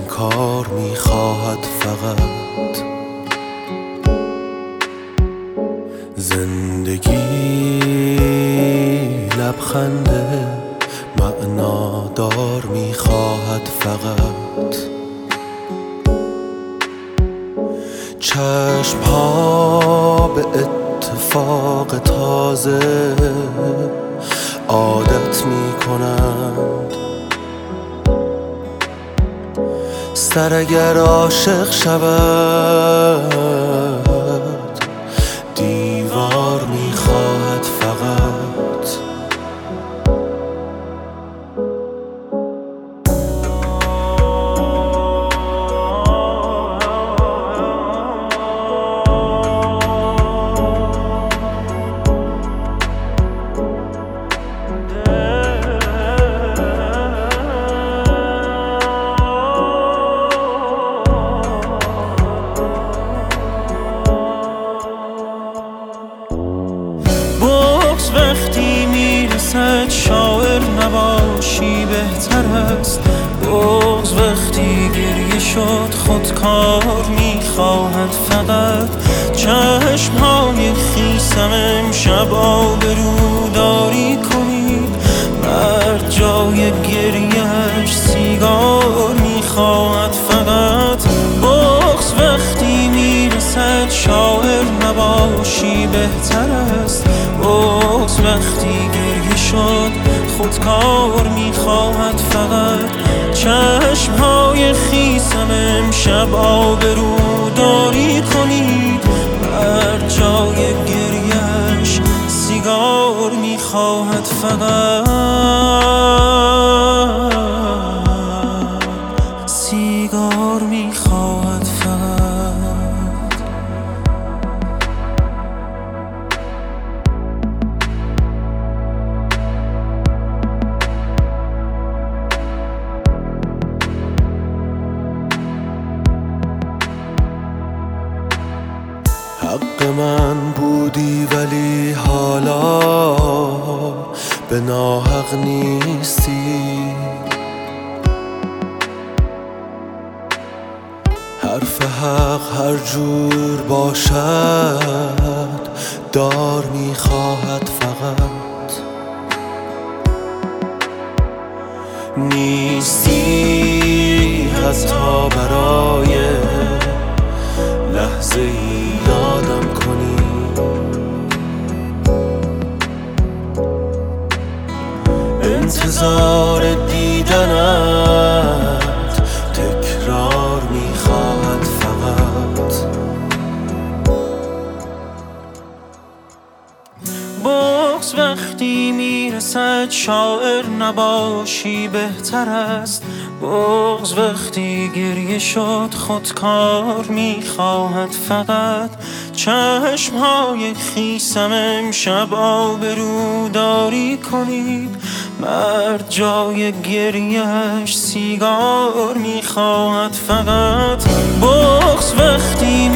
کار میخواهد فقط زندگی لبخنده معنادار میخواهد فقط چشم‌ها به اتفاق تازه عادت میکنند سر اگر عاشق شود دیوار میخواهد فقط وقتی میرسد شاعر نباشی بهتر است بغض وقتی گریه شد خودکار میخواهد فقط چشمهای خیسم امشب آبروداری کنید مرد جای گریهش سیگار میخواهد فقط بغض وقتی میرسد شاعر نباشی بهتر است بغض وقتی گریه شد خودکار میخواهد فقط چشمهای خیسم امشب آبروداری کنید بر جای گریهش سیگار میخواهد فقط سیگار میخواهد فقط حق من بودی ولی حالا به ناحق نیستی حرف حق هر جور باشد دار میخواهد فقط نیستی حتی برای لحظه ای یادم کنی انتظار دیدنت تکرار میخواهد فقط بغض وقتی میرسد شاعر نباشی بهتر است بغض وقتی گریه شد خودکار میخواهد فقط چشمهای خیسم امشب آبروداری کنید مرد جای گریهش سیگار میخواهد فقط